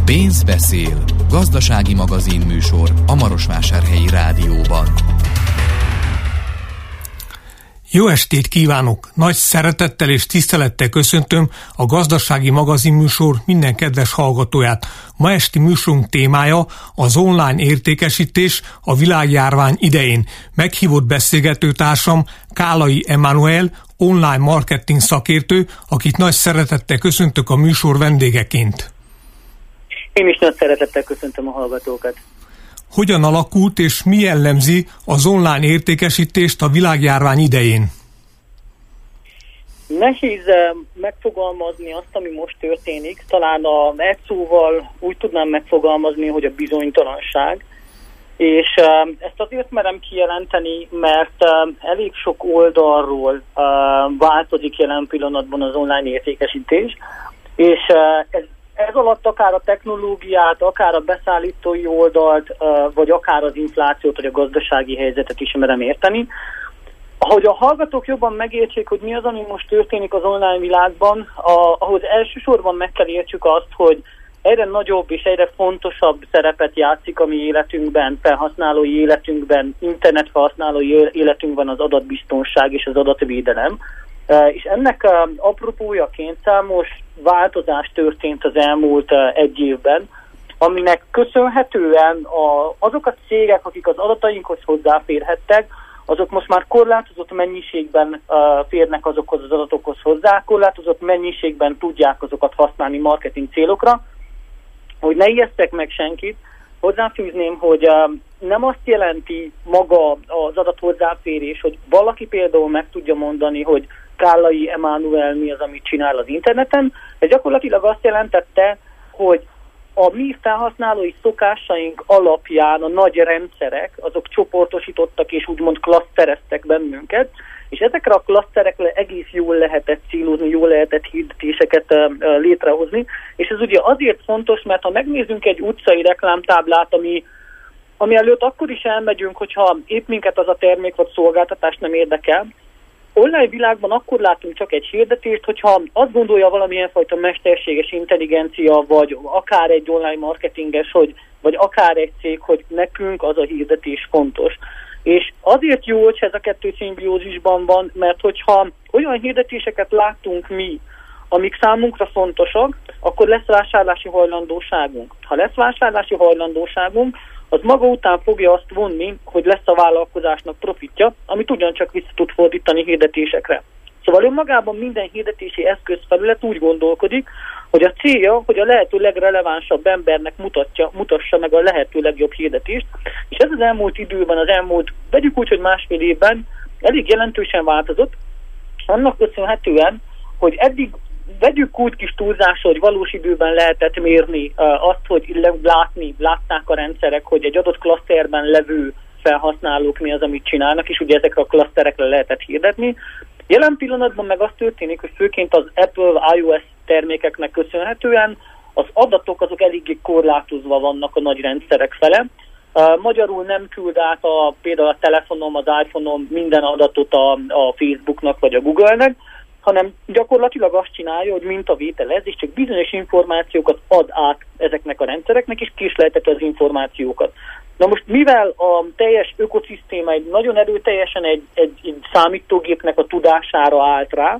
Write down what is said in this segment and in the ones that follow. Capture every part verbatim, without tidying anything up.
Pénz beszél. Gazdasági magazin műsor a Marosvásárhelyi Rádióban. Jó estét kívánok! Nagy szeretettel és tisztelettel köszöntöm a Gazdasági magazin műsor minden kedves hallgatóját. Ma esti műsorunk témája az online értékesítés a világjárvány idején. Meghívott beszélgetőtársam Kálai Emmanuel, online marketing szakértő, akit nagy szeretettel köszöntök a műsor vendégeként. Én is nagy szeretettel köszöntöm a hallgatókat. Hogyan alakult és mi jellemzi az online értékesítést a világjárvány idején? Nehéz megfogalmazni azt, ami most történik. Talán a egy szóval úgy tudnám megfogalmazni, hogy a bizonytalanság. És ezt azért merem kijelenteni, mert elég sok oldalról változik jelen pillanatban az online értékesítés, és ez Ez alatt akár a technológiát, akár a beszállítói oldalt, vagy akár az inflációt, vagy a gazdasági helyzetet is merem érteni. Hogy a hallgatók jobban megértsék, hogy mi az, ami most történik az online világban, ahhoz elsősorban meg kell értsük azt, hogy egyre nagyobb és egyre fontosabb szerepet játszik a mi életünkben, felhasználói életünkben, internet felhasználói életünkben az adatbiztonság és az adatvédelem. És ennek apropójaként számos változás történt az elmúlt egy évben, aminek köszönhetően a, azok a cégek, akik az adatainkhoz hozzáférhettek, azok most már korlátozott mennyiségben uh, férnek azokhoz az adatokhoz hozzá, korlátozott mennyiségben tudják azokat használni marketing célokra. Hogy ne ijesztek meg senkit, hozzáfűzném, hogy uh, nem azt jelenti maga az adat hozzáférés, hogy valaki például meg tudja mondani, hogy Kálai Emmanuel mi az, amit csinál az interneten, ez gyakorlatilag azt jelentette, hogy a mi felhasználói szokásaink alapján a nagy rendszerek, azok csoportosítottak és úgymond klasztereztek bennünket, és ezekre a klaszterekre egész jól lehetett célozni, jól lehetett hirdetéseket uh, létrehozni, és ez ugye azért fontos, mert ha megnézzünk egy utcai reklámtáblát, ami, ami előtt akkor is elmegyünk, hogyha épp minket az a termék vagy szolgáltatás nem érdekel, online világban akkor látunk csak egy hirdetést, hogyha azt gondolja valamilyen fajta mesterséges intelligencia, vagy akár egy online marketinges, hogy, vagy akár egy cég, hogy nekünk az a hirdetés fontos. És azért jó, hogy ez a kettő szimbiózisban van, mert hogyha olyan hirdetéseket látunk mi, amik számunkra fontosak, akkor lesz vásárlási hajlandóságunk. Ha lesz vásárlási hajlandóságunk, az maga után fogja azt vonni, hogy lesz a vállalkozásnak profitja, amit ugyancsak vissza tud fordítani hirdetésekre. Szóval önmagában minden hirdetési eszközfelület úgy gondolkodik, hogy a célja, hogy a lehető legrelevánsabb embernek mutatja, mutassa meg a lehető legjobb hirdetést, és ez az elmúlt időben, az elmúlt, vegyük úgy, hogy másfél évben elég jelentősen változott, annak köszönhetően, hogy eddig vegyük úgy kis túlzásra, hogy valós időben lehetett mérni uh, azt, hogy látni, látták a rendszerek, hogy egy adott klaszterben levő felhasználók mi az, amit csinálnak, és ugye ezekre a klaszterekre lehetett hirdetni. Jelen pillanatban meg az történik, hogy főként az Apple iOS termékeknek köszönhetően az adatok azok eléggé korlátozva vannak a nagy rendszerek fele. Uh, magyarul nem küld át a, például a telefonom, az iPhone-om minden adatot a, a Facebooknak vagy a Google-nek, hanem gyakorlatilag azt csinálja, hogy mintavételez, és csak bizonyos információkat ad át ezeknek a rendszereknek, és késlelteti az információkat. Na most, mivel a teljes ökoszisztéma egy nagyon erőteljesen egy, egy, egy számítógépnek a tudására állt rá,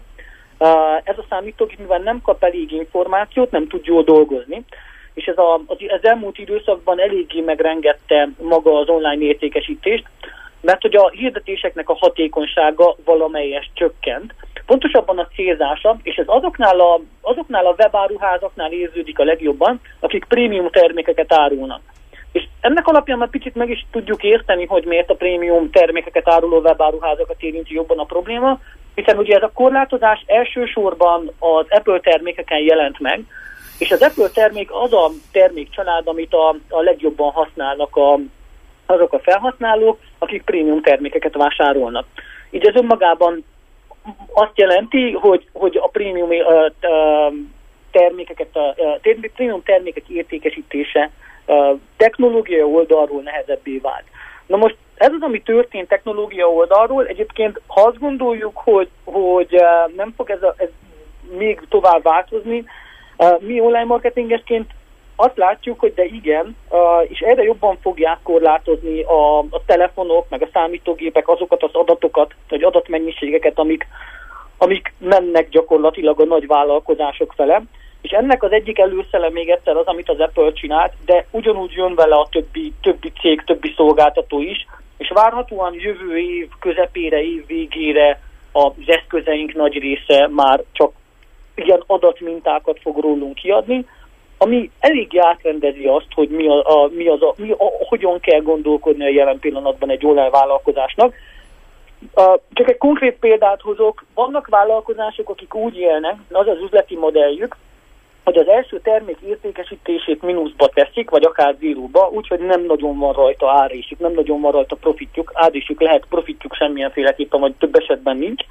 ez a számítógép, mivel nem kap elég információt, nem tud jól dolgozni, és ez a, az, az elmúlt időszakban eléggé megrengette maga az online értékesítést, mert hogy a hirdetéseknek a hatékonysága valamelyest csökkent. Pontosabban a célzása, és ez azoknál a, azoknál a webáruházaknál érződik a legjobban, akik prémium termékeket árulnak. És ennek alapján már picit meg is tudjuk érteni, hogy miért a prémium termékeket áruló webáruházakat érinti jobban a probléma, hiszen ugye ez a korlátozás elsősorban az Apple termékeken jelent meg, és az Apple termék az a termékcsalád, amit a, a legjobban használnak a, azok a felhasználók, akik prémium termékeket vásárolnak. Így ez önmagában azt jelenti, hogy, hogy a prémium uh, termékeket, uh, prémium termékek értékesítése uh, technológiai oldalról nehezebbé vált. Na most ez az, ami történt technológia oldalról. Egyébként, ha azt gondoljuk, hogy, hogy uh, nem fog ez, a, ez még tovább változni, uh, mi online marketingesként azt látjuk, hogy de igen, és egyre jobban fogják korlátozni a, a telefonok, meg a számítógépek azokat az adatokat, vagy adatmennyiségeket, amik, amik mennek gyakorlatilag a nagy vállalkozások fele. És ennek az egyik előszele még egyszer az, amit az Apple csinált, de ugyanúgy jön vele a többi, többi cég, többi szolgáltató is, és várhatóan jövő év közepére, év végére az eszközeink nagy része már csak ilyen adatmintákat fog rólunk kiadni, ami elég átrendezi azt, hogy mi, a, a, mi az a, mi a, hogyan kell gondolkodni a jelen pillanatban egy online vállalkozásnak. Uh, csak egy konkrét példát hozok, vannak vállalkozások, akik úgy élnek, az az üzleti modelljük, hogy az első termék értékesítését mínuszba teszik, vagy akár zéróba, úgyhogy nem nagyon van rajta árésük, nem nagyon van rajta profitjuk, árésük lehet, profitjuk semmilyenféleképpen, vagy több esetben nincs.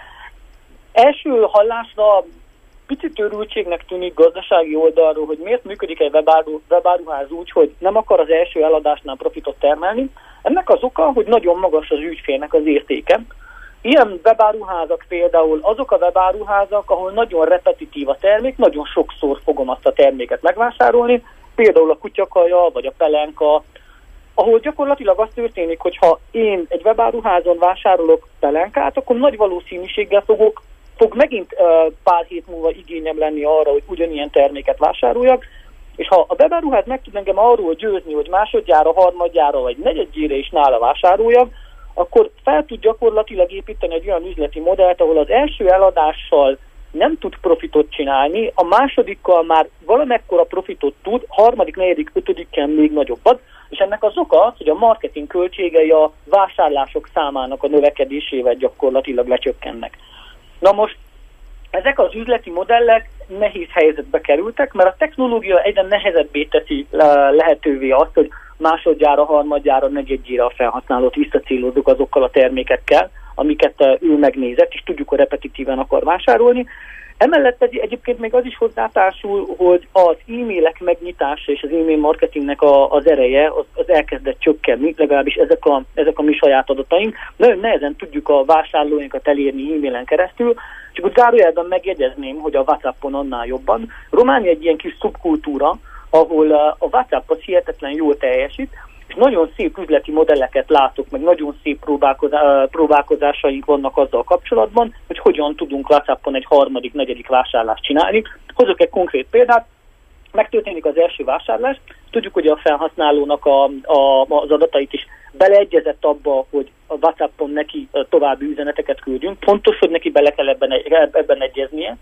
Első hallásra picit örültségnek tűnik gazdasági oldalról, hogy miért működik egy webáru, webáruház úgy, hogy nem akar az első eladásnál profitot termelni. Ennek az oka, hogy nagyon magas az ügyfélnek az értéke. Ilyen webáruházak például azok a webáruházak, ahol nagyon repetitív a termék, nagyon sokszor fogom azt a terméket megvásárolni, például a kutyakaja vagy a pelenka, ahol gyakorlatilag az történik, hogy ha én egy webáruházon vásárolok pelenkát, akkor nagy valószínűséggel fogok, fog megint uh, pár hét múlva igényem lenni arra, hogy ugyanilyen terméket vásároljak, és ha a webáruház meg tud engem arról győzni, hogy másodjára, harmadjára vagy negyedjére is nála vásároljak, akkor fel tud gyakorlatilag építeni egy olyan üzleti modellt, ahol az első eladással nem tud profitot csinálni, a másodikkal már valamekkora profitot tud, harmadik, negyedik, ötödikkel még nagyobbat, és ennek az oka az, hogy a marketing költségei a vásárlások számának a növekedésével gyakorlatilag lecsökkennek. Na most ezek az üzleti modellek nehéz helyzetbe kerültek, mert a technológia egyre nehezebbé teszi lehetővé azt, hogy másodjára, harmadjára, negyedjére a felhasználót visszacélozzuk azokkal a termékekkel, amiket ő megnézett, és tudjuk, hogy repetitíven akar vásárolni. Emellett egy, egyébként még az is hozzátársul, hogy az e-mailek megnyitása és az e-mail marketingnek a, az ereje az, az elkezdett csökkenni, legalábbis ezek a, ezek a mi saját adataink. Nagyon nehezen tudjuk a vásárlóinkat elérni e-mailen keresztül, csak úgy zárójelben megjegyezném, hogy a WhatsAppon annál jobban. Románia egy ilyen kis szubkultúra, ahol a WhatsApp az hihetetlen jól teljesít, és nagyon szép üzleti modelleket látok, meg nagyon szép próbálkozá- próbálkozásaink vannak azzal kapcsolatban, hogy hogyan tudunk WhatsAppon egy harmadik, negyedik vásárlást csinálni. Hozok egy konkrét példát, megtörténik az első vásárlás, tudjuk, hogy a felhasználónak a, a, az adatait is beleegyezett abba, hogy a WhatsAppon neki további üzeneteket küldjünk, fontos, hogy neki bele kell ebben, ebben egyeznie,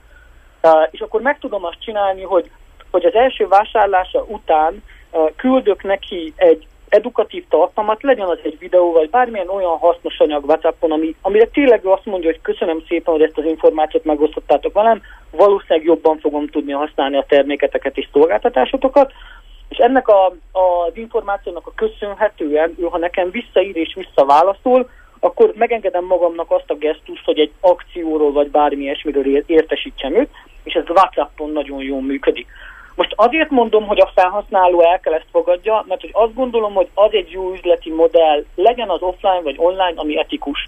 és akkor meg tudom azt csinálni, hogy hogy az első vásárlása után uh, küldök neki egy edukatív tartalmat, legyen az egy videó, vagy bármilyen olyan hasznos anyag WhatsAppon, ami, amire tényleg azt mondja, hogy köszönöm szépen, hogy ezt az információt megosztottátok velem, valószínűleg jobban fogom tudni használni a terméketeket és szolgáltatásotokat, és ennek a, a, az információnak a köszönhetően, ő ha nekem visszaír és visszaválaszol, akkor megengedem magamnak azt a gesztust, hogy egy akcióról vagy bármi ilyesmiről értesítsem őt, és ez WhatsAppon nagyon jól működik. Most azért mondom, hogy a felhasználó el kell ezt fogadja, mert hogy azt gondolom, hogy az egy jó üzleti modell, legyen az offline vagy online, ami etikus.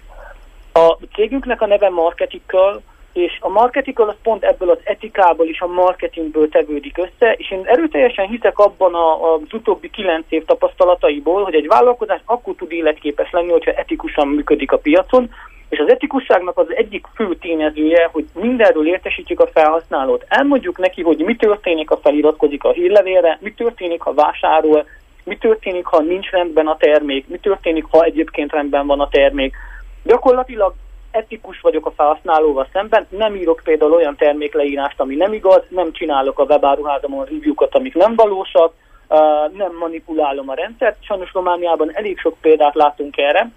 A cégünknek a neve Marketical, és a Marketical az pont ebből az etikából és a marketingből tevődik össze, és én erőteljesen hiszek abban a, az utóbbi kilenc év tapasztalataiból, hogy egy vállalkozás akkor tud életképes lenni, hogyha etikusan működik a piacon, és az etikusságnak az egyik fő tényezője, hogy mindenről értesítjük a felhasználót. Elmondjuk neki, hogy mi történik, ha feliratkozik a hírlevélre, mi történik, ha vásárol, mi történik, ha nincs rendben a termék, mi történik, ha egyébként rendben van a termék. Gyakorlatilag etikus vagyok a felhasználóval szemben, nem írok például olyan termékleírást, ami nem igaz, nem csinálok a webáruházamon review-kat, amik nem valósak, nem manipulálom a rendszert. Sajnos Romániában elég sok példát látunk erre.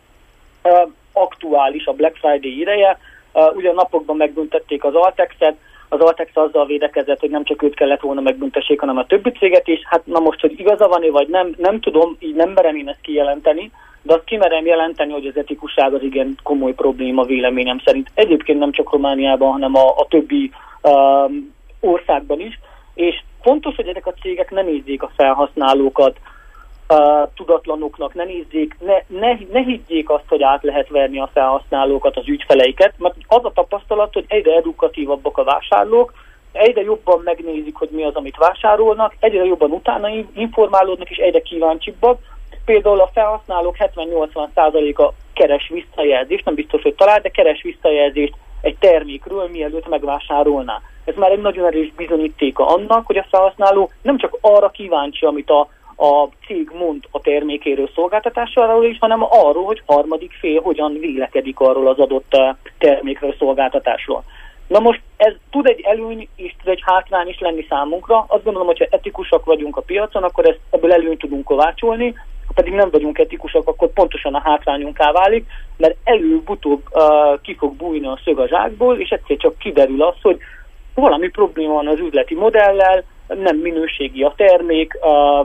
Aktuális a Black Friday ideje, uh, ugyan napokban megbüntették az Altexet, az Altex azzal védekezett, hogy nem csak őt kellett volna megbüntessék, hanem a többi céget is. Hát na most, hogy igaza van-e vagy nem, nem tudom, így nem merem én ezt kijelenteni, de azt kimerem jelenteni, hogy az etikusság az igen komoly probléma véleményem szerint. Egyébként nem csak Romániában, hanem a, a többi uh, országban is, és fontos, hogy ezek a cégek ne nézzék a felhasználókat Uh, tudatlanoknak, ne nézzék, ne, ne, ne higgyék azt, hogy át lehet verni a felhasználókat, az ügyfeleiket, mert az a tapasztalat, hogy egyre edukatívabbak a vásárlók, egyre jobban megnézik, hogy mi az, amit vásárolnak, egyre jobban utána informálódnak, és egyre kíváncsibbak. Például a felhasználók hetven-nyolcvan százaléka keres visszajelzést, nem biztos, hogy talál, de keres visszajelzést egy termékről, mielőtt megvásárolná. Ez már egy nagyon erős bizonyítéka annak, hogy a felhasználó nem csak arra kíváncsi, amit a, a cég mond a termékéről, szolgáltatásáról is, hanem arról, hogy harmadik fél hogyan vélekedik arról az adott termékről, szolgáltatásról. Na most ez tud egy előny és tud egy hátrány is lenni számunkra. Azt gondolom, hogyha etikusak vagyunk a piacon, akkor ezt, ebből előnyt tudunk kovácsolni, ha pedig nem vagyunk etikusak, akkor pontosan a hátrányunká válik, mert előbb-utóbb uh, ki fog bújni a szög a zsákból, és egyszer csak kiderül az, hogy valami probléma van az üzleti modellel, nem minőségi a termék, uh,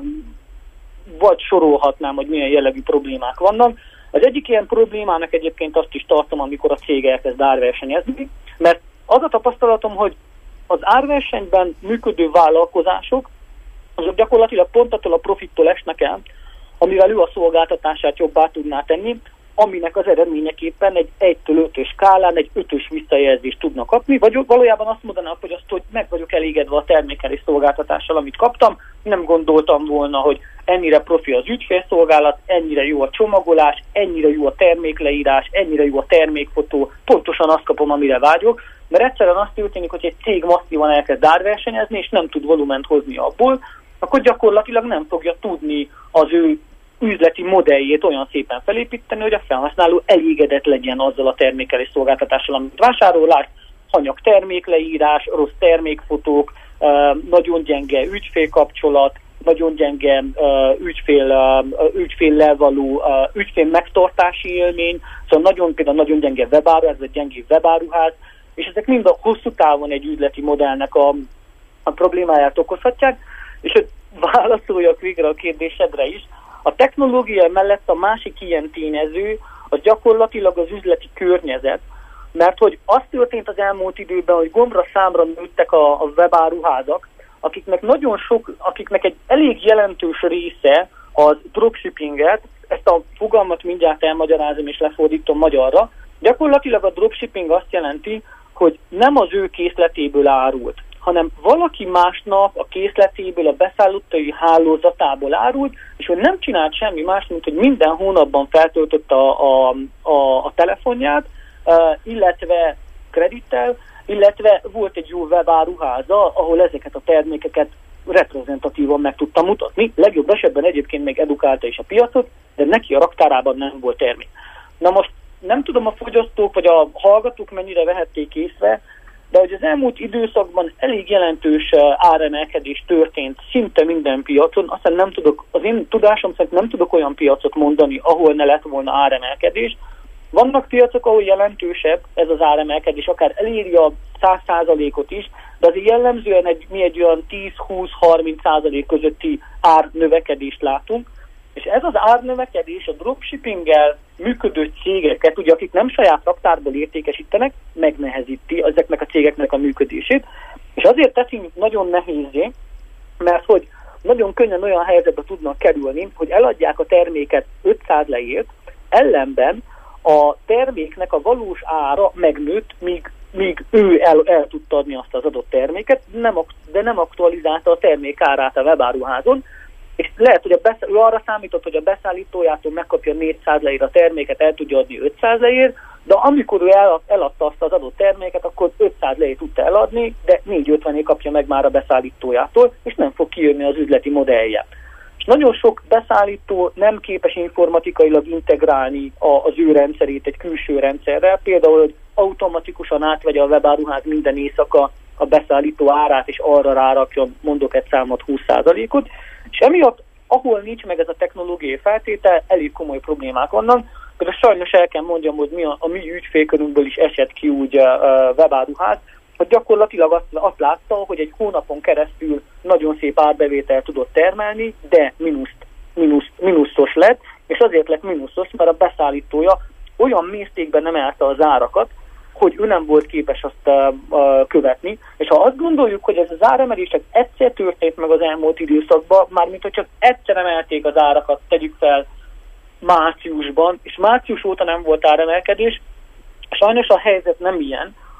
vagy sorolhatnám, hogy milyen jellegű problémák vannak. Az egyik ilyen problémának egyébként azt is tartom, amikor a cég elkezd árversenyezni, mert az a tapasztalatom, hogy az árversenyben működő vállalkozások, azok gyakorlatilag pont attól a profittól esnek el, amivel ő a szolgáltatását jobbá tudná tenni, aminek az eredményeképpen egy egytől ötös skálán egy ötös visszajelzést tudnak kapni, vagy valójában azt mondanak, hogy azt, hogy meg vagyok elégedve a termékkel és szolgáltatással, amit kaptam, nem gondoltam volna, hogy ennyire profi az ügyfélszolgálat, ennyire jó a csomagolás, ennyire jó a termékleírás, ennyire jó a termékfotó, pontosan azt kapom, amire vágyok, mert egyszerűen azt történik, hogy egy cég masszívan elkezd árversenyezni, és nem tud volument hozni abból, akkor gyakorlatilag nem fogja tudni az ő üzleti modelljét olyan szépen felépíteni, hogy a felhasználó elégedett legyen azzal a termékkel és szolgáltatással, amit vásárolás, hanyag termékleírás, rossz termékfotók, nagyon gyenge ügyfélkapcsolat, nagyon gyenge ügyfél, ügyféllel való ügyfél megtartási élmény, szóval nagyon, például nagyon gyenge webáruház, vagy gyengébb webáruház, és ezek mind a hosszú távon egy üzleti modellnek a, a problémáját okozhatják, és hogy válaszoljak végre a kérdésedre is, a technológia mellett a másik ilyen tényező az gyakorlatilag az üzleti környezet, mert hogy az történt az elmúlt időben, hogy gombra számra nőttek a, a webáruházak, akiknek nagyon sok, akiknek egy elég jelentős része az dropshippinget, ezt a fogalmat mindjárt elmagyarázom és lefordítom magyarra, gyakorlatilag a dropshipping azt jelenti, hogy nem az ő készletéből árult, hanem valaki másnak a készletéből, a beszállítói hálózatából árult, és hogy nem csinált semmi más, mint hogy minden hónapban feltöltötte a, a, a, a telefonját, illetve kredittel, illetve volt egy jó webáruháza, ahol ezeket a termékeket reprezentatívan meg tudta mutatni. Legjobb esetben egyébként még edukálta is a piacot, de neki a raktárában nem volt termék. Na most nem tudom, a fogyasztók vagy a hallgatók mennyire vehették észre, de hogy az elmúlt időszakban elég jelentős áremelkedés történt szinte minden piacon, aztán nem tudok, az én tudásom szerint nem tudok olyan piacot mondani, ahol ne lett volna áremelkedés. Vannak piacok, ahol jelentősebb ez az áremelkedés, akár eléri a száz százalékot is, de azért jellemzően egy, mi egy olyan tíz-húsz-harminc százalék közötti árnövekedést látunk, és ez az árnövekedés a dropshippinggel működő cégeket, ugye akik nem saját raktárból értékesítenek, megnehezíti ezeknek a cégeknek a működését, és azért teszi nagyon nehézzé, mert hogy nagyon könnyen olyan helyzetbe tudnak kerülni, hogy eladják a terméket ötszáz leért, ellenben a terméknek a valós ára megnőtt, míg, míg ő el, el tudta adni azt az adott terméket, nem, de nem aktualizálta a termék árát a webáruházon, és lehet, hogy a beszá- ő arra számított, hogy a beszállítójától megkapja négyszáz leért a terméket, el tudja adni ötszáz leért, de amikor ő el, eladta azt az adott terméket, akkor ötszáz leért tudta eladni, de négyszázötvenért kapja meg már a beszállítójától, és nem fog kijönni az üzleti modellje. És nagyon sok beszállító nem képes informatikailag integrálni a, az ő rendszerét egy külső rendszerrel, például, hogy automatikusan átvegye a webáruház minden éjszaka a beszállító árát, és arra rárakjon, mondok egy számot, húsz százalékot, és emiatt, ahol nincs meg ez a technológiai feltétel, elég komoly problémák vannak. Például sajnos el kell mondjam, hogy mi a, a mi ügyfélkörünkből is esett ki úgy a, a webáruház, hogy gyakorlatilag azt, azt látta, hogy egy hónapon keresztül nagyon szép árbevételt tudott termelni, de mínuszt, mínuszt, mínuszos lett, és azért lett mínuszos, mert a beszállítója olyan mértékben emelte az árakat, hogy ő nem volt képes azt uh, uh, követni. És ha azt gondoljuk, hogy ez az áremelés csak egyszer történt meg az elmúlt időszakban, mármint hogy csak egyszer emelték az árakat, tegyük fel márciusban, és március óta nem volt áremelkedés, sajnos a helyzet nem ilyen,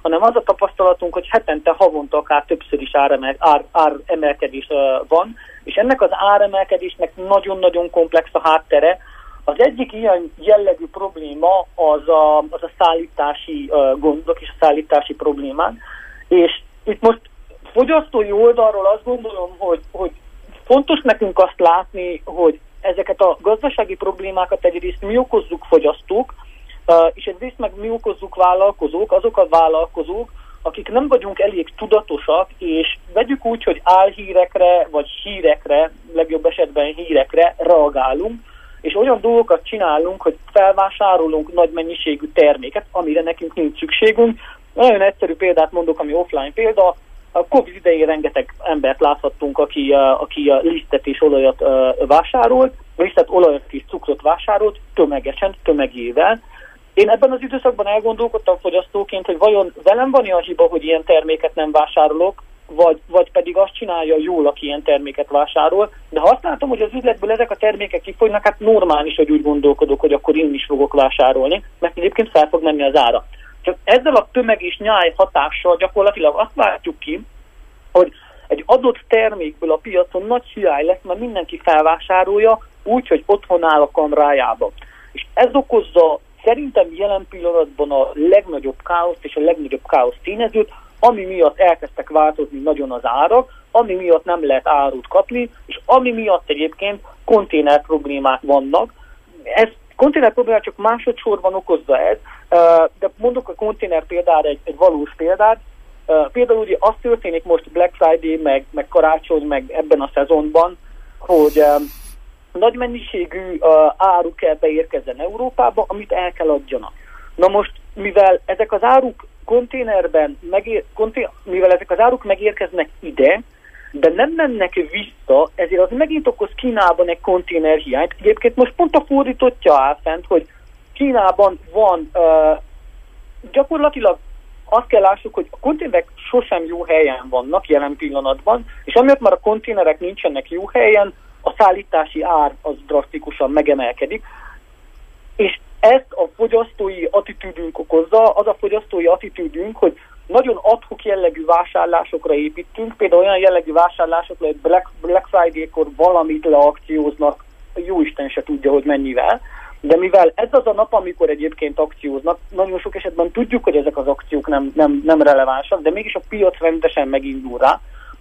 hanem az a tapasztalatunk, hogy hetente, havonta akár többször is áremel, ár, áremelkedés van, és ennek az áremelkedésnek nagyon-nagyon komplex a háttere. Az egyik ilyen jellegű probléma az a, az a szállítási uh, gondok és a szállítási problémák, és itt most fogyasztói oldalról azt gondolom, hogy, hogy fontos nekünk azt látni, hogy ezeket a gazdasági problémákat egyrészt mi okozzuk fogyasztók, uh, és egyrészt meg mi okozzuk vállalkozók, azok a vállalkozók, akik nem vagyunk elég tudatosak, és vegyük úgy, hogy álhírekre vagy hírekre, legjobb esetben hírekre reagálunk, és olyan dolgokat csinálunk, hogy felvásárolunk nagy mennyiségű terméket, amire nekünk nincs szükségünk. Nagyon egyszerű példát mondok, ami offline példa. A Covid idején rengeteg embert láthattunk, aki, aki lisztet és olajat vásárolt, lisztet, olajat és cukrot vásárolt, tömegesen, tömegével. Én ebben az időszakban elgondolkodtam fogyasztóként, hogy vajon velem van a hiba, hogy ilyen terméket nem vásárolok, vagy, vagy pedig azt csinálja jól, aki ilyen terméket vásárol. De ha azt látom, hogy az üzletből ezek a termékek kifogynak, hát normális, hogy úgy gondolkodok, hogy akkor én is fogok vásárolni, mert egyébként fel fog menni az ára. Csak ezzel a tömeg és nyáj hatással gyakorlatilag azt látjuk ki, hogy egy adott termékből a piacon nagy hiány lesz, mert mindenki felvásárolja úgy, hogy otthon áll a kamrájába. És ez okozza szerintem jelen pillanatban a legnagyobb káoszt és a legnagyobb káosz tényezőt, ami miatt elkezdtek változni nagyon az árak, ami miatt nem lehet árut kapni, és ami miatt egyébként konténer problémák vannak. Ez konténer problémák csak másodszorban okozza ez, de mondok a konténer példára egy, egy valós példát. Például ugye az történik most Black Friday, meg, meg karácsony, meg ebben a szezonban, hogy nagy mennyiségű áru kell beérkezzen Európába, amit el kell adjanak. Na most, mivel ezek az áruk konténerben, megér, konténer, mivel ezek az áruk megérkeznek ide, de nem mennek vissza, ezért az megint okoz Kínában egy konténerhiányt. Egyébként most pont a fordítottja áll fent, hogy Kínában van, uh, gyakorlatilag azt kell lássuk, hogy a konténerek sosem jó helyen vannak jelen pillanatban, és amiatt már a konténerek nincsenek jó helyen, a szállítási ár az drasztikusan megemelkedik, és ezt a fogyasztói attitűdünk okozza, az a fogyasztói attitűdünk, hogy nagyon ad-hoc jellegű vásárlásokra építünk, például olyan jellegű vásárlásokra, hogy Black, Black Friday-kor valamit leakcióznak, jóisten se tudja, hogy mennyivel, de mivel ez az a nap, amikor egyébként akcióznak, nagyon sok esetben tudjuk, hogy ezek az akciók nem, nem, nem relevánsak, de mégis a piac rendesen megindul rá.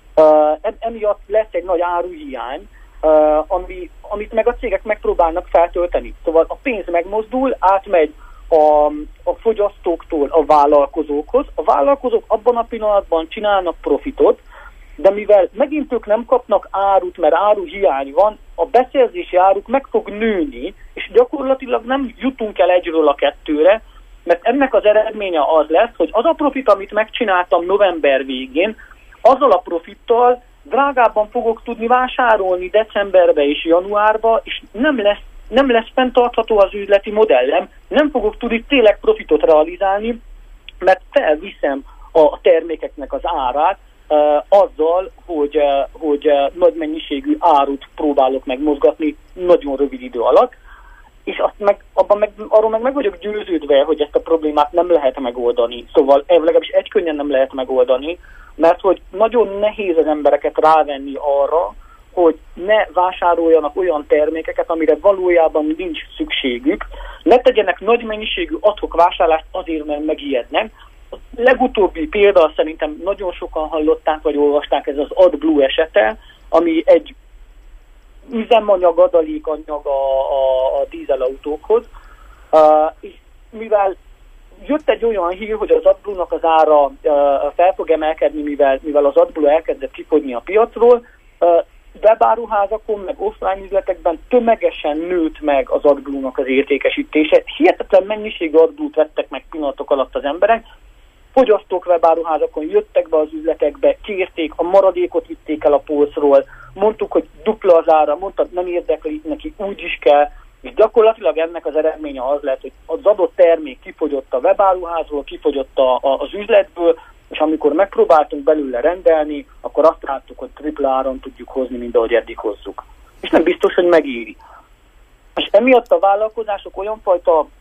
Uh, emiatt lesz egy nagy áruhiány, Uh, ami, amit meg a cégek megpróbálnak feltölteni. Szóval a pénz megmozdul, átmegy a, a fogyasztóktól a vállalkozókhoz. A vállalkozók abban a pillanatban csinálnak profitot, de mivel megint ők nem kapnak árut, mert áruhiány van, a beszerzési áruk meg fog nőni, és gyakorlatilag nem jutunk el egyről a kettőre, mert ennek az eredménye az lesz, hogy az a profit, amit megcsináltam november végén, azzal a profittal drágábban fogok tudni vásárolni decemberbe és januárba, és nem lesz, nem lesz fenntartható az üzleti modellem, nem fogok tudni tényleg profitot realizálni, mert felviszem a termékeknek az árát uh, azzal, hogy, uh, hogy uh, nagy mennyiségű árut próbálok megmozgatni nagyon rövid idő alatt, és azt meg, abban meg, arról meg meg vagyok győződve, hogy ezt a problémát nem lehet megoldani. Szóval legalábbis egy könnyen nem lehet megoldani, mert hogy nagyon nehéz az embereket rávenni arra, hogy ne vásároljanak olyan termékeket, amire valójában nincs szükségük, ne tegyenek nagy mennyiségű ad-hoc vásárlást azért, mert megijednek. A legutóbbi példa szerintem nagyon sokan hallották, vagy olvasták, ez az AdBlue esete, ami egy üzemanyag, adalékanyag a, a, a dízelautókhoz, uh, és mivel jött egy olyan hír, hogy az AdBlue-nak az ára uh, fel fog emelkedni, mivel, mivel az AdBlue elkezdett kifogyni a piacról, uh, webáruházakon, meg offline üzletekben tömegesen nőtt meg az AdBlue-nak az értékesítése. Hihetetlen mennyiségű AdBlue-t vettek meg pillanatok alatt az emberek. Fogyasztók webáruházakon jöttek be az üzletekbe, kérték, a maradékot vitték el a polcról, mondtuk, hogy dupla az ára, mondtad, nem érdekli, neki úgy is kell, és gyakorlatilag ennek az eredménye az lett, hogy az adott termék kifogyott a webáruházról, kifogyott a, a, az üzletből, és amikor megpróbáltunk belőle rendelni, akkor azt láttuk, hogy tripla áron tudjuk hozni, mint ahogy eddig hozzuk. És nem biztos, hogy megéri. És emiatt a vállalkozások olyan fajta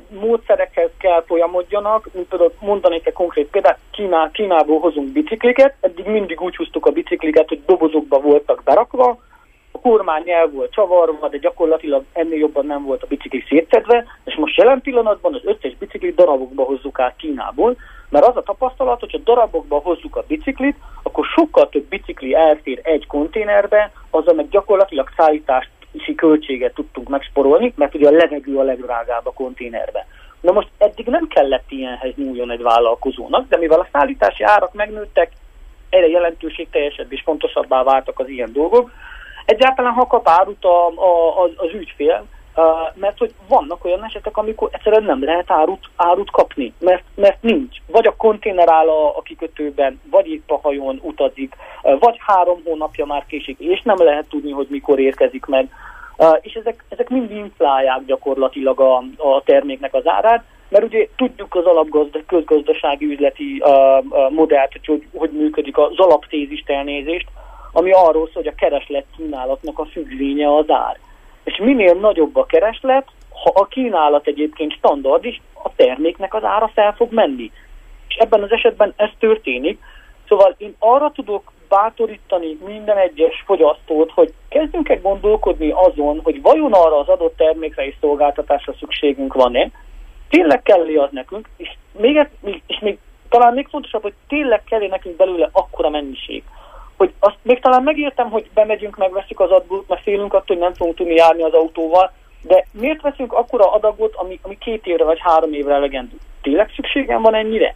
módszerekhez kell folyamodjanak, mint például mondanék egy konkrét példát, Kína, Kínából hozunk bicikliket, eddig mindig úgy húztuk a bicikliket, hogy dobozokba voltak berakva, a kormány el volt csavarva, de gyakorlatilag ennél jobban nem volt a bicikli szétszedve, és most jelen pillanatban az összes biciklit darabokba hozzuk át Kínából, mert az a tapasztalat, hogyha darabokba hozzuk a biciklit, akkor sokkal több bicikli elfér egy konténerbe, azzal meg gyakorlatilag szállítási költséget tudtunk megsporolni, mert ugye a levegő a legdrágább a konténerbe. Na most eddig nem kellett ilyenhez nyúljon egy vállalkozónak, de mivel a szállítási árak megnőttek, egyre jelentőségteljesebb és fontosabbá váltak az ilyen dolgok, egyáltalán ha kap árut a, a, az, az ügyfél, uh, mert hogy vannak olyan esetek, amikor egyszerűen nem lehet árut, árut kapni, mert, mert nincs. Vagy a konténer áll a, a kikötőben, vagy épp a hajón utazik, uh, vagy három hónapja már késik, és nem lehet tudni, hogy mikor érkezik meg. Uh, és ezek, ezek mind inflálják gyakorlatilag a, a terméknek az árát, mert ugye tudjuk az alapközgazdasági üzleti uh, uh, modellt, hogy hogy működik az alaptézist, elnézést, ami arról szól, hogy a kereslet kínálatnak a függvénye az ár. És minél nagyobb a kereslet, ha a kínálat egyébként standard is, a terméknek az ára fel fog menni. És ebben az esetben ez történik. Szóval én arra tudok bátorítani minden egyes fogyasztót, hogy kezdjünk el gondolkodni azon, hogy vajon arra az adott termékre és szolgáltatásra szükségünk van-e, tényleg kell az nekünk, és még, és még talán még fontosabb, hogy tényleg kell nekünk belőle akkora mennyiség. Hogy azt még talán megértem, hogy bemegyünk, megveszünk az adagot, mert félünk attól, hogy nem fogunk tudni járni az autóval, de miért veszünk akkora adagot, ami, ami két évre vagy három évre elegendő? Tényleg szükségem van ennyire?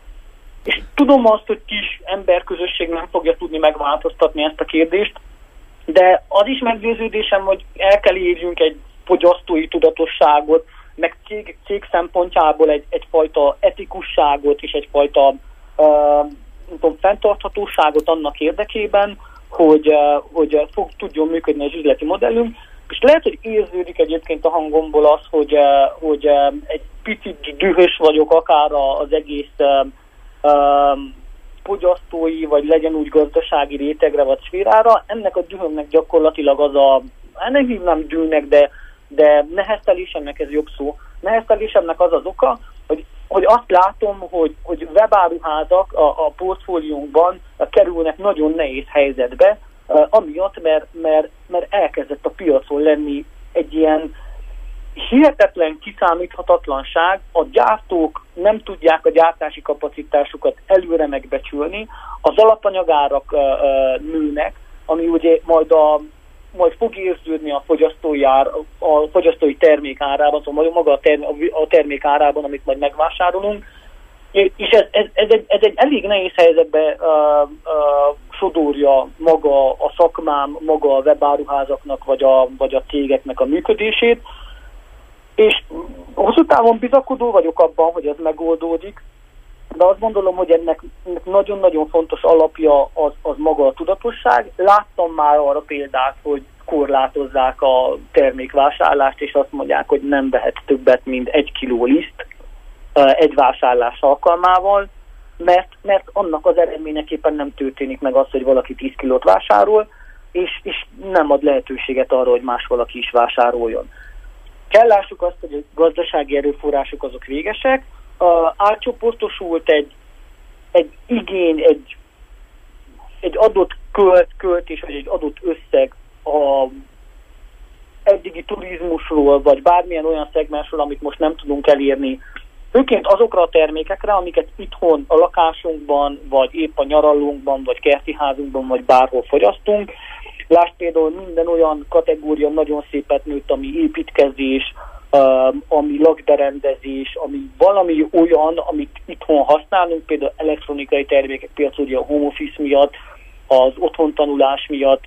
És tudom azt, hogy kis emberközösség nem fogja tudni megváltoztatni ezt a kérdést, de az is meggyőződésem, hogy el kell érjünk egy fogyasztói tudatosságot, meg cég, cég szempontjából egy, egyfajta etikusságot és egyfajta uh, nem tudom, fenntarthatóságot annak érdekében, hogy, uh, hogy fog, tudjon működni az üzleti modellünk, és lehet, hogy érződik egyébként a hangomból az, hogy, uh, hogy uh, egy picit dühös vagyok akár az egész uh, uh, fogyasztói, vagy legyen úgy gazdasági rétegre vagy szférára. Ennek a dühömnek gyakorlatilag az a, nem hívnám dűlnek, de, de neheztelésemnek ez jobb szó. Neheztelésemnek az az oka, hogy, hogy azt látom, hogy, hogy webáruházak a, a portfóliónkban kerülnek nagyon nehéz helyzetbe, amiatt, mert, mert, mert elkezdett a piacon lenni egy ilyen hihetetlen kiszámíthatatlanság, a gyártók nem tudják a gyártási kapacitásukat előre megbecsülni, az alapanyagárak uh, uh, nőnek, ami ugye majd, a, majd fog érződni a fogyasztói, ár, a fogyasztói termék árában, szóval maga a, term, a termék árában, amit majd megvásárolunk, és ez, ez, ez, egy, ez egy elég nehéz helyzetbe uh, uh, sodorja maga a szakmám, maga a webáruházaknak vagy a, vagy a cégeknek a működését, és hosszú távon bizakodó vagyok abban, hogy ez megoldódik, de azt gondolom, hogy ennek, ennek nagyon-nagyon fontos alapja az, az maga a tudatosság. Láttam már arra példát, hogy korlátozzák a termékvásárlást, és azt mondják, hogy nem vehet többet, mint egy kiló liszt egy vásárlás alkalmával, mert, mert annak az eredményeképpen nem történik meg az, hogy valaki tíz kilót vásárol, és, és nem ad lehetőséget arra, hogy más valaki is vásároljon. Kell lássuk azt, hogy a gazdasági erőforrások azok végesek, uh, átcsoportosult egy, egy igény, egy, egy adott költ, költés, vagy egy adott összeg a eddigi turizmusról, vagy bármilyen olyan szegmensről, amit most nem tudunk elérni, főként azokra a termékekre, amiket itthon a lakásunkban, vagy épp a nyaralónkban, vagy kerti házunkban, vagy bárhol fogyasztunk. Lásd például minden olyan kategória nagyon szépet nőtt, ami építkezés, ami lakberendezés, ami valami olyan, amit itthon használunk, például elektronikai termékek piac, ugye a home office miatt, az otthontanulás miatt,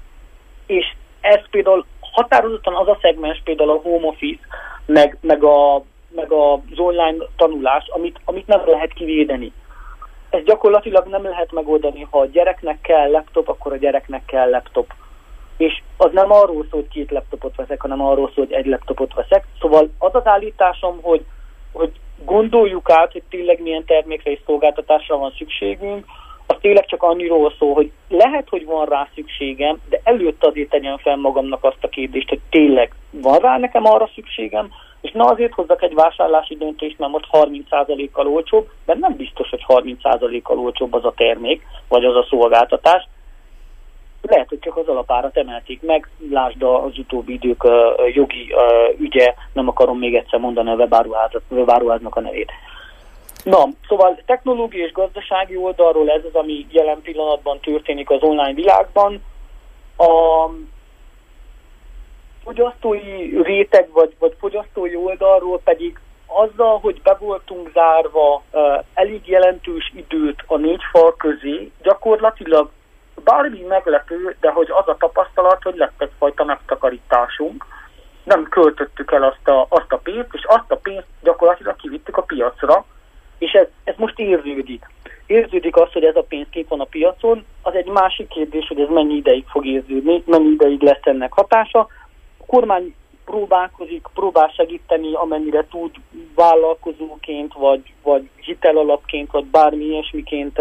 és ez például határozottan az a szegmens, például a home office, meg, meg, a, meg az online tanulás, amit, amit nem lehet kivédeni. Ez gyakorlatilag nem lehet megoldani, ha a gyereknek kell laptop, akkor a gyereknek kell laptop. És az nem arról szól, hogy két laptopot veszek, hanem arról szól, hogy egy laptopot veszek. Szóval az az állításom, hogy, hogy gondoljuk át, hogy tényleg milyen termékre és szolgáltatásra van szükségünk, az tényleg csak annyiról szól, hogy lehet, hogy van rá szükségem, de előtt azért tegyem fel magamnak azt a kérdést, hogy tényleg van rá nekem arra szükségem, és na azért hozzak egy vásárlási döntést, mert most harminc százalékkal olcsóbb, mert nem biztos, hogy harminc százalékkal olcsóbb az a termék, vagy az a szolgáltatás. Lehet, hogy csak az alapárat emelték meg, lásd az utóbbi idők uh, jogi uh, ügye, nem akarom még egyszer mondani a webáruháznak a nevét. Na, szóval technológiai és gazdasági oldalról ez az, ami jelen pillanatban történik az online világban. A fogyasztói réteg, vagy, vagy fogyasztói oldalról pedig azzal, hogy be voltunk zárva uh, elég jelentős időt a négy fal közé, gyakorlatilag bármi meglepő, de hogy az a tapasztalat, hogy lett egyfajta megtakarításunk, nem költöttük el azt a, azt a pénzt, és azt a pénzt gyakorlatilag kivittük a piacra, és ez, ez most érződik. Érződik az, hogy ez a pénz kép van a piacon, az egy másik kérdés, hogy ez mennyi ideig fog érződni, mennyi ideig lesz ennek hatása. A kormány próbálkozik, próbál segíteni, amennyire tud vállalkozóként, vagy, vagy hitelalapként, vagy bármi ilyesmiként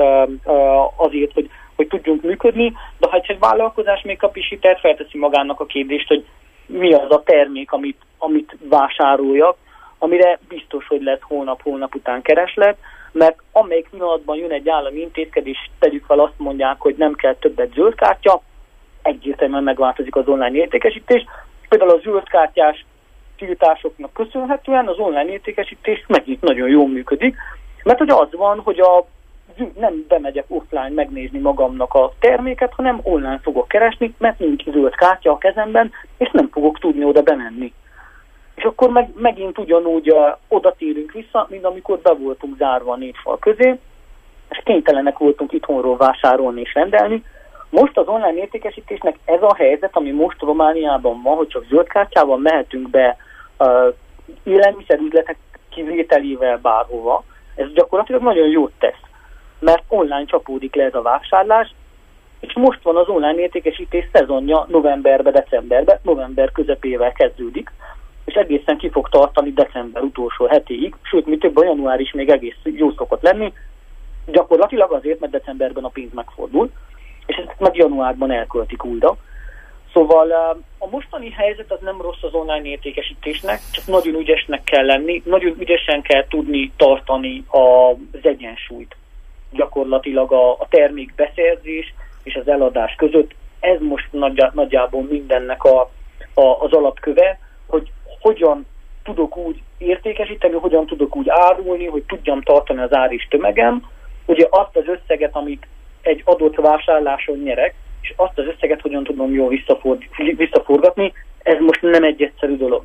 azért, hogy, hogy tudjunk működni, de ha egy vállalkozás még kap is hitelt, felteszi magának a kérdést, hogy mi az a termék, amit, amit vásároljak, amire biztos, hogy lesz hónap-hónap után kereslet, mert amelyik pillanatban jön egy állami intézkedés, tegyük fel azt mondják, hogy nem kell többet zöldkártya, egyértelműen megváltozik az online értékesítés. Például a zöldkártyás tiltásoknak köszönhetően az online értékesítés megint nagyon jól működik, mert hogy az van, hogy a, nem bemegyek offline megnézni magamnak a terméket, hanem online fogok keresni, mert nincs zöld kártya a kezemben, és nem fogok tudni oda bemenni. És akkor meg, megint ugyanúgy uh, oda térünk vissza, mint amikor be voltunk zárva a négy fal közé, és kénytelenek voltunk itthonról vásárolni és rendelni. Most az online értékesítésnek ez a helyzet, ami most Romániában van, hogy csak zöld kártyával mehetünk be uh, élelmiszerüzletek kivételével bárhova, ez gyakorlatilag nagyon jót tesz, mert online csapódik le ez a vásárlás, és most van az online értékesítés szezonja novemberbe, decemberbe, november közepével kezdődik, és egészen ki fog tartani december utolsó hetéig, sőt, mi több a január is még egész jó szokott lenni, gyakorlatilag azért, mert decemberben a pénz megfordul, és ezt meg januárban elköltik újra. Szóval a mostani helyzet az nem rossz az online értékesítésnek, csak nagyon ügyesnek kell lenni, nagyon ügyesen kell tudni tartani az egyensúlyt. Gyakorlatilag a, a termék beszerzés és az eladás között. Ez most nagyjá, nagyjából mindennek a, a, az alapköve, hogy hogyan tudok úgy értékesíteni, hogyan tudok úgy árulni, hogy tudjam tartani az ár és tömegem. Ugye azt az összeget, amit egy adott vásárláson nyerek, és azt az összeget hogyan tudom jól visszafor- visszaforgatni, ez most nem egy egyszerű dolog.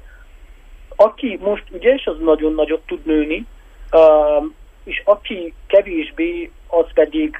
Aki most ügyes, az nagyon nagyot tud nőni, uh, és aki kevésbé, az pedig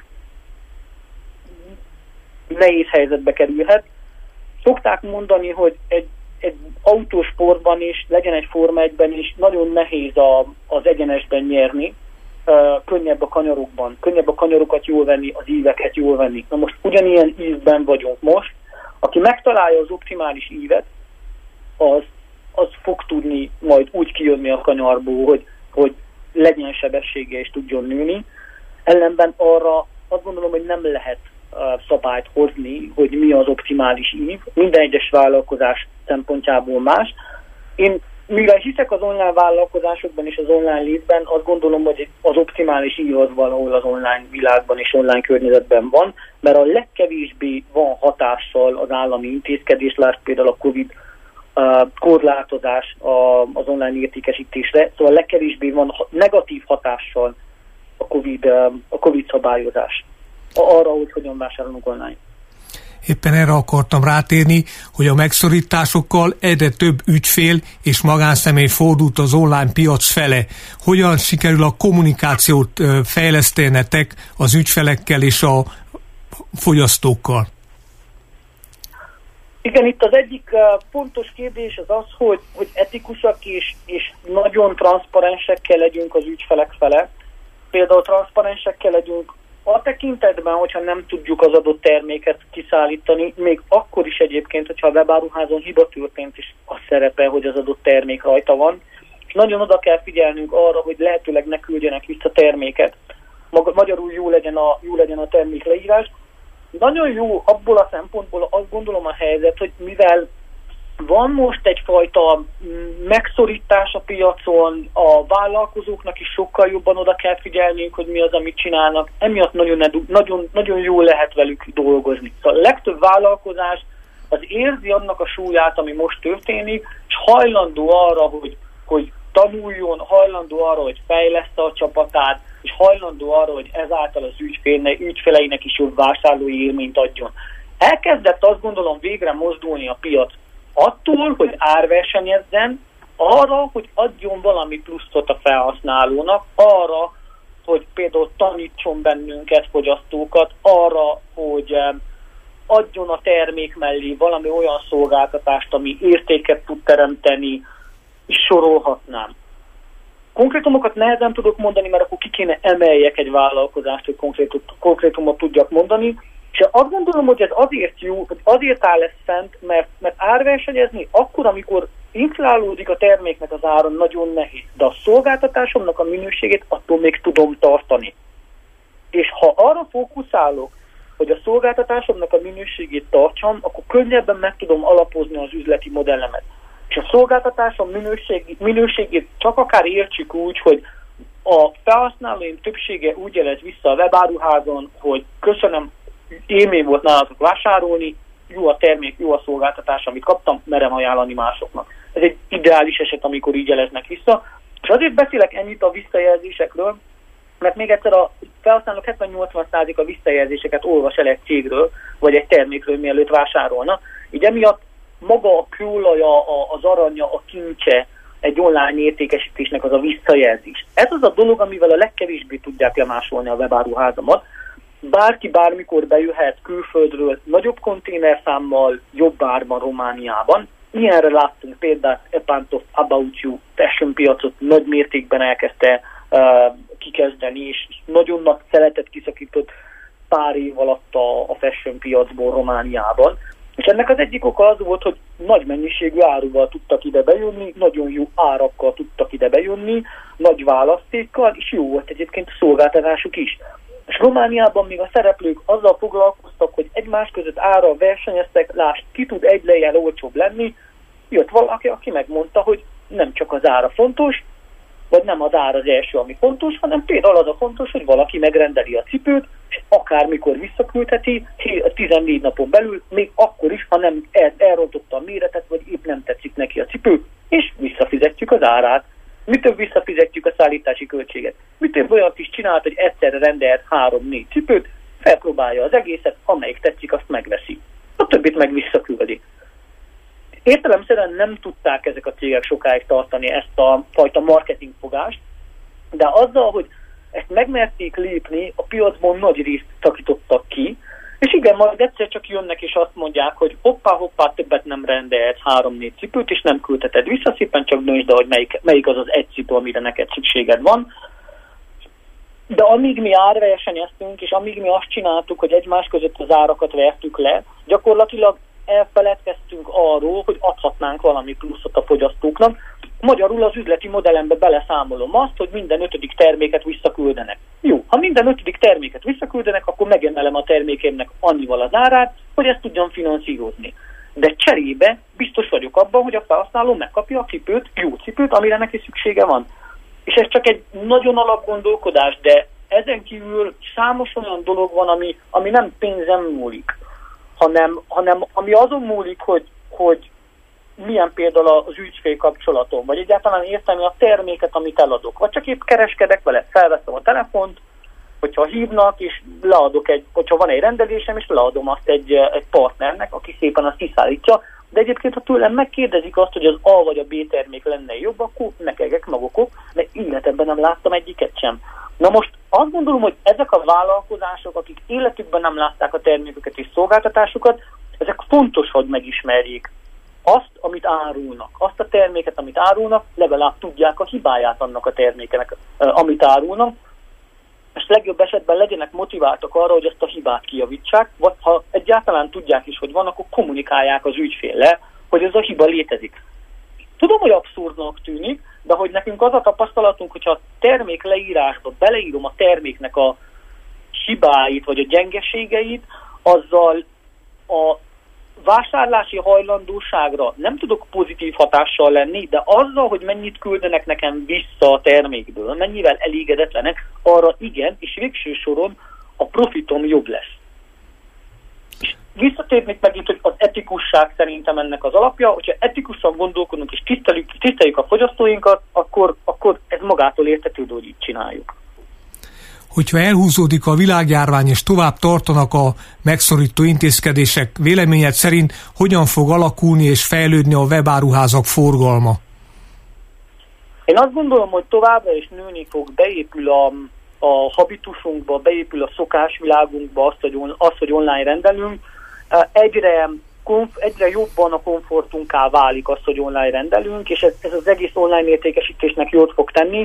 nehéz helyzetbe kerülhet. Szokták mondani, hogy egy, egy autósportban is, legyen egy Forma egyben is, nagyon nehéz a, az egyenesben nyerni, uh, könnyebb a kanyarokban. Könnyebb a kanyarokat jól venni, az íveket jól venni. Na most ugyanilyen ívben vagyunk most. Aki megtalálja az optimális ívet, az, az fog tudni majd úgy kijönni a kanyarból, hogy, hogy legyen sebessége és tudjon nőni. Ellenben arra azt gondolom, hogy nem lehet uh, szabályt hozni, hogy mi az optimális ív. Minden egyes vállalkozás szempontjából más. Én mivel hiszek az online vállalkozásokban és az online létben, azt gondolom, hogy az optimális ív az valahol az online világban és online környezetben van, mert a legkevésbé van hatással az állami intézkedés, lásd például a Covid uh, korlátozás a, az online értékesítésre, szóval legkevésbé van negatív hatással a Covid, uh, a Covid szabályozás arra, hogy hogyan vásárolunk online. Éppen erre akartam rátérni, hogy a megszorításokkal egyre több ügyfél és magánszemély fordult az online piac fele. Hogyan sikerül a kommunikációt fejlesztenetek az ügyfelekkel és a fogyasztókkal? Igen, itt az egyik fontos kérdés az az, hogy, hogy etikusak és, és nagyon transzparensek kell legyünk az ügyfelek fele. Például transzparensek kell legyünk a tekintetben, hogyha nem tudjuk az adott terméket kiszállítani, még akkor is egyébként, hogyha a webáruházon hiba történt, és az szerepel, hogy az adott termék rajta van. És nagyon oda kell figyelnünk arra, hogy lehetőleg ne küldjenek vissza terméket. Magyarul jó legyen a, jó legyen a termék leírás. Nagyon jó abból a szempontból azt gondolom a helyzet, hogy mivel van most egyfajta megszorítás a piacon, a vállalkozóknak is sokkal jobban oda kell figyelniük, hogy mi az, amit csinálnak, emiatt nagyon, nagyon, nagyon jól lehet velük dolgozni. Szóval a legtöbb vállalkozás az érzi annak a súlyát, ami most történik, és hajlandó arra, hogy, hogy tanuljon, hajlandó arra, hogy fejleszte a csapatát, és hajlandó arra, hogy ezáltal az ügyfélnek, ügyfeleinek is jobb vásárlói élményt adjon. Elkezdett azt gondolom végre mozdulni a piac attól, hogy árversenyezzen, arra, hogy adjon valami pluszot a felhasználónak, arra, hogy például tanítson bennünket, fogyasztókat, arra, hogy adjon a termék mellé valami olyan szolgáltatást, ami értéket tud teremteni, és sorolhatnám. Konkrétumokat nehezen tudok mondani, mert akkor ki kéne emeljek egy vállalkozást, hogy konkrétumot tudjak mondani, és azt gondolom, hogy ez azért jó, hogy azért áll ez fent, mert, mert árversenyezni akkor, amikor inflálódik a terméknek az áron, nagyon nehéz. De a szolgáltatásomnak a minőségét attól még tudom tartani. És ha arra fókuszálok, hogy a szolgáltatásomnak a minőségét tartsam, akkor könnyebben meg tudom alapozni az üzleti modellemet. És a szolgáltatásom minőségét, minőségét csak akár értsük úgy, hogy a felhasználóim többsége úgy jelez vissza a webáruházon, hogy köszönöm, élmény volt nálatok vásárolni, jó a termék, jó a szolgáltatás, amit kaptam, merem ajánlani másoknak. Ez egy ideális eset, amikor így jeleznek vissza. És azért beszélek ennyit a visszajelzésekről, mert még egyszer a felhasználók hetven-nyolcvan százaléka visszajelzéseket olvas el egy cégről, vagy egy termékről, mielőtt vásárolna. Így emiatt maga a kőolaja, az aranya, a kincse egy online értékesítésnek az a visszajelzés. Ez az a dolog, amivel a legkevésbé tudják lemásolni a webáruházamat. Bárki bármikor bejöhet külföldről nagyobb konténerszámmal, jobb árban Romániában. Ilyenre láttunk példát, Epantov About You fashion piacot nagy mértékben elkezdte uh, kikezdeni, és nagyon nagy szeletet kiszakított pár év alatt a, a fashion piacból Romániában. És ennek az egyik oka az volt, hogy nagy mennyiségű áruval tudtak ide bejönni, nagyon jó árakkal tudtak ide bejönni, nagy választékkal, és jó volt egyébként a szolgáltatásuk is. És Romániában még a szereplők azzal foglalkoztak, hogy egymás között ára versenyeztek, lásd, ki tud egy lejjel olcsóbb lenni, jött valaki, aki megmondta, hogy nem csak az ára fontos, vagy nem az ár az első, ami fontos, hanem például az a fontos, hogy valaki megrendeli a cipőt, és akármikor visszaküldheti, tizennégy napon belül, még akkor is, ha nem el, elrontotta a méretet, vagy épp nem tetszik neki a cipő, és visszafizetjük az árát. Mi több visszafizetjük a szállítási költséget. Mi több olyat is csinált, hogy egyszerre rendelt három-négy cipőt, felpróbálja az egészet, amelyik tetszik, azt megveszi. A többit meg visszaküldi. Értelemszerűen nem tudták ezek a cégek sokáig tartani ezt a fajta marketingfogást, de azzal, hogy ezt megmerték lépni, a piacból nagy részt szakítottak ki, és igen, majd egyszer csak jönnek és azt mondják, hogy hoppá-hoppá, többet nem rendelt három-négy cipőt, és nem küldheted vissza, szépen csak döntsd, hogy melyik, melyik az az egy cipő, amire neked szükséged van. De amíg mi árversenyeztünk, és amíg mi azt csináltuk, hogy egymás között az árakat vertük le, gyakorlatilag elfeledkeztünk arról, hogy adhatnánk valami pluszot a fogyasztóknak. Magyarul az üzleti modellembe beleszámolom azt, hogy minden ötödik terméket visszaküldenek. Jó, ha minden ötödik terméket visszaküldenek, akkor megemelem a termékemnek annyival az árát, hogy ezt tudjam finanszírozni. De cserébe biztos vagyok abban, hogy a felhasználó megkapja a cipőt, jó cipőt, amire neki szüksége van. És ez csak egy nagyon alapgondolkodás, de ezen kívül számos olyan dolog van, ami, ami nem pénzen múlik, hanem, hanem ami azon múlik, hogy, hogy milyen például az ügyfél kapcsolatom, vagy egyáltalán értem a terméket, amit eladok, vagy csak épp kereskedek vele, felveszem a telefont, hogyha hívnak, és leadok egy, hogyha van egy rendelésem, és leadom azt egy, egy partnernek, aki szépen azt kiszállítja, de egyébként, ha tőlem megkérdezik azt, hogy az A vagy a B termék lenne jobb, akkor nekegek magukok, de életemben nem láttam egyiket sem. Na most azt gondolom, hogy ezek a vállalkozások, akik életükben nem látták a termékeket és szolgáltatásukat, ezek fontos, hogy megismerjék azt, amit árulnak. Azt a terméket, amit árulnak, legalább tudják a hibáját annak a termékenek, amit árulnak, és legjobb esetben legyenek motiváltak arra, hogy ezt a hibát kijavítsák, vagy ha egyáltalán tudják is, hogy van, akkor kommunikálják az ügyféllel, hogy ez a hiba létezik. Tudom, hogy abszurdnak tűnik, de hogy nekünk az a tapasztalatunk, hogyha a termék leírásba beleírom a terméknek a hibáit, vagy a gyengeségeit, azzal a vásárlási hajlandóságra nem tudok pozitív hatással lenni, de azzal, hogy mennyit küldenek nekem vissza a termékből, mennyivel elégedetlenek, arra igen, és végső soron a profitom jobb lesz. És visszatérnék megint, hogy az etikusság szerintem ennek az alapja, hogyha etikusan gondolkodunk és tiszteljük, tiszteljük a fogyasztóinkat, akkor, akkor ez magától értetődő, hogy így csináljuk. Hogyha elhúzódik a világjárvány és tovább tartanak a megszorító intézkedések, véleményed szerint hogyan fog alakulni és fejlődni a webáruházak forgalma? Én azt gondolom, hogy továbbra is nőni fog, beépül a, a habitusunkba, beépül a szokásvilágunkba azt, hogy, on, azt, hogy online rendelünk. Egyre, konf, egyre jobban a komfortunká válik az, hogy online rendelünk, és ez, ez az egész online értékesítésnek jót fog tenni.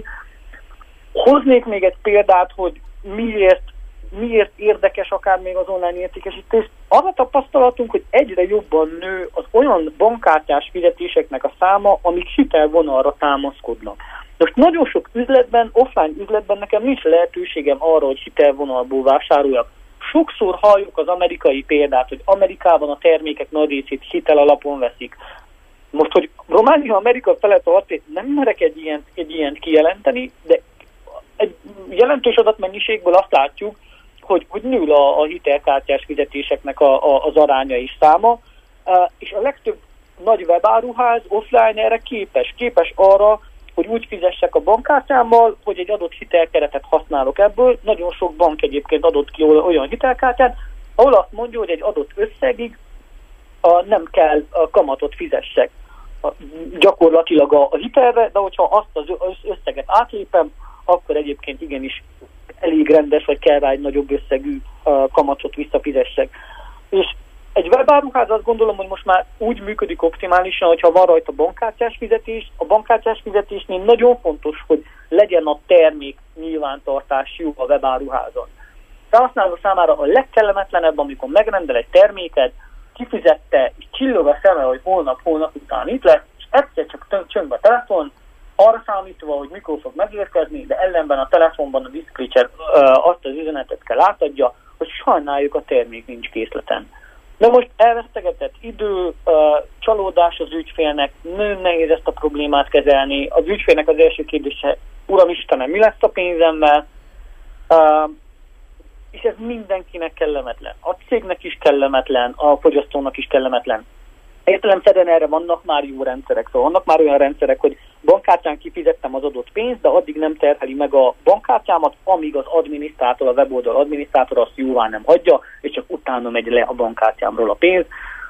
Hoznék még egy példát, hogy miért, miért érdekes akár még az online értékesítés. Az a tapasztalatunk, hogy egyre jobban nő az olyan bankkártyás fizetéseknek a száma, amik hitelvonalra támaszkodnak. Most nagyon sok üzletben, offline üzletben nekem nincs lehetőségem arra, hogy hitelvonalból vásároljak. Sokszor halljuk az amerikai példát, hogy Amerikában a termékek nagy részét hitel alapon veszik. Most, hogy Románia Amerika fele tart, nem merek egy ilyent, egy ilyent kijelenteni, de egy jelentős adatmennyiségből azt látjuk, hogy, hogy nő a, a hitelkártyás fizetéseknek a, a, az aránya és száma, uh, és a legtöbb nagy webáruház offline erre képes. Képes arra, hogy úgy fizessek a bankkártyámmal, hogy egy adott hitelkeretet használok ebből. Nagyon sok bank egyébként adott ki olyan hitelkártyát, ahol azt mondja, hogy egy adott összegig uh, nem kell a kamatot fizessek uh, gyakorlatilag a, a hitelre, de hogyha azt az összeget átlépem, akkor egyébként igenis elég rendes, vagy kell rá egy nagyobb összegű uh, kamatot visszafizessek. És egy webáruház azt gondolom, hogy most már úgy működik optimálisan, hogyha van rajta bankkártyás fizetés. A bankkártyás fizetésnél nagyon fontos, hogy legyen a termék nyilvántartás jó a webáruházon. Felhasználó számára a legkellemetlenebb, amikor megrendel egy terméket, kifizette, és csillog a szeme, hogy holnap-holnap után itt lesz, és egyszer csak csöng a telefon, arra számítva, hogy mikor fog megérkezni, de ellenben a telefonban a diszpécser uh, azt az üzenetet kell átadja, hogy sajnáljuk, a termék nincs készleten. De most elvesztegetett idő, uh, csalódás az ügyfélnek, nagyon nehéz ezt a problémát kezelni. Az ügyfélnek az első kérdése, Uram Istenem, mi lesz a pénzemmel? Uh, és ez mindenkinek kellemetlen. A cégnek is kellemetlen, a fogyasztónak is kellemetlen. Értelemszerűen erre vannak már jó rendszerek, szóval vannak már olyan rendszerek, hogy bankkártyán kifizettem az adott pénzt, de addig nem terheli meg a bankkártyámat, amíg az adminisztrátor, a weboldal adminisztrátor azt jóvá nem hagyja, és csak utána megy le a bankkártyámról a pénz.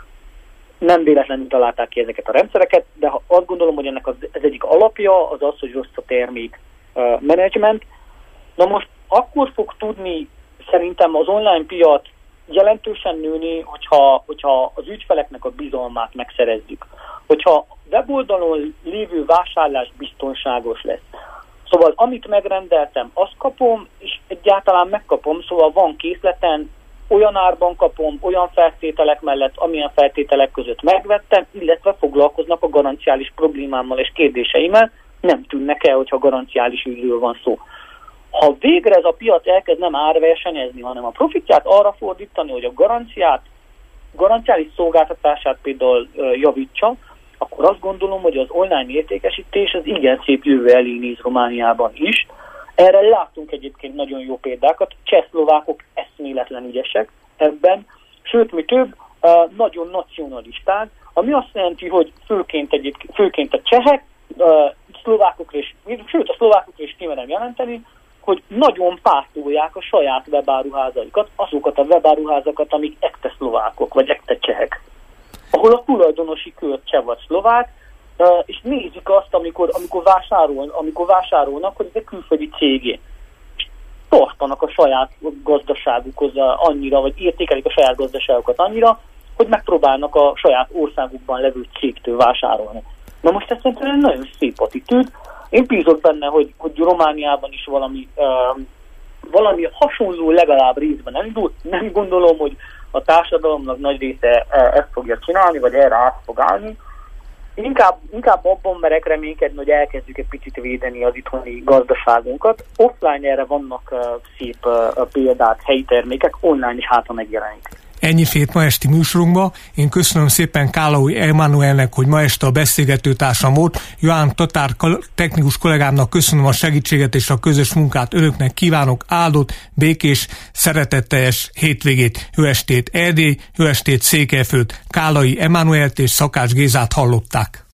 Nem véletlenül találták ki ezeket a rendszereket, de ha azt gondolom, hogy ennek az, ez egyik alapja az az, hogy rossz a termék uh, menedzsment. Na most akkor fog tudni szerintem az online piac jelentősen nőni, hogyha, hogyha az ügyfeleknek a bizalmát megszerezzük. Hogyha weboldalon lévő vásárlás biztonságos lesz. Szóval amit megrendeltem, azt kapom, és egyáltalán megkapom, szóval van készleten, olyan árban kapom, olyan feltételek mellett, amilyen feltételek között megvettem, illetve foglalkoznak a garanciális problémámmal és kérdéseimmel, nem tűnnek el, hogyha garanciális ügyről van szó. Ha végre ez a piac elkezd nem árversenyezni, hanem a profitját arra fordítani, hogy a garanciát, garanciális szolgáltatását például javítsa, akkor azt gondolom, hogy az online értékesítés az igen szép jövő elé néz Romániában is. Erre látunk egyébként nagyon jó példákat. Cseh-szlovákok eszméletlen ügyesek ebben, sőt, mi több, nagyon nacionalisták, ami azt jelenti, hogy főként, egyébként, főként a csehek, szlovákokra is, sőt a szlovákokra is kimerem jelenteni, hogy nagyon pártolják a saját webáruházaikat, azokat a webáruházakat, amik ekte szlovákok, vagy ekte csehek. Ahol a tulajdonosi kör cseh vagy szlovák, és nézik azt, amikor, amikor, vásárol, amikor vásárolnak, hogy ez egy külföldi cégé. Tartanak a saját gazdaságukhoz annyira, vagy értékelik a saját gazdaságokat annyira, hogy megpróbálnak a saját országukban levő cégtől vásárolni. Na most ez szerintem egy nagyon szép attitűd. Én bízok benne, hogy, hogy Romániában is valami, uh, valami hasonló legalább részben elindul. Nem gondolom, hogy a társadalomnak nagy része uh, ezt fogja csinálni, vagy erre át fog állni. Inkább, inkább abban merek reménykedni, hogy elkezdjük egy picit védeni az itthoni gazdaságunkat. Offline erre vannak uh, szép uh, példák, helyi termékek, online is hátra megjelenik. Ennyi fért ma esti műsorunkba. Én köszönöm szépen Kálai Emmanuelnek, hogy ma este a beszélgető társam volt. Joán Tatár technikus kollégámnak köszönöm a segítséget és a közös munkát. Önöknek kívánok áldott, békés, szeretetteljes hétvégét, jó estét Erdély, jó estét Székelyföld. Kálai Emmanuelt és Szakács Gézát hallották.